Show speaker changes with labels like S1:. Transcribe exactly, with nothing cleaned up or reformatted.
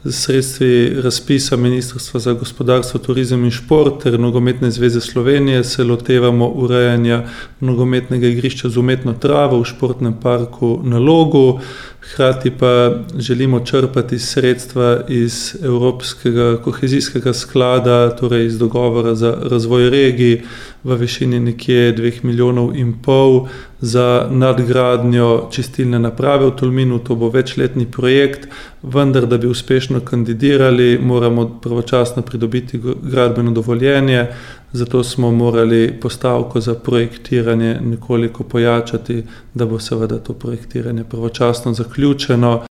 S1: z sredstvi razpisa Ministrstva za gospodarstvo, turizem in šport ter Nogometne zveze Slovenije se lotevamo urejanja nogometnega igrišča z umetno travo v športnem parku na Logu. Hkrati pa želimo črpati sredstva iz Evropskega kohezijskega sklada, torej iz dogovora za razvoj regij v višini nekje dveh milijonov in pol za nadgradnjo čistilne naprave v Tolminu. To bo večletni projekt, vendar da bi uspešno kandidirali, moramo pravočasno pridobiti gradbeno dovoljenje, zato smo morali postavko za projektiranje nekoliko pojačati, da bo seveda to projektiranje pravočasno zaključeno.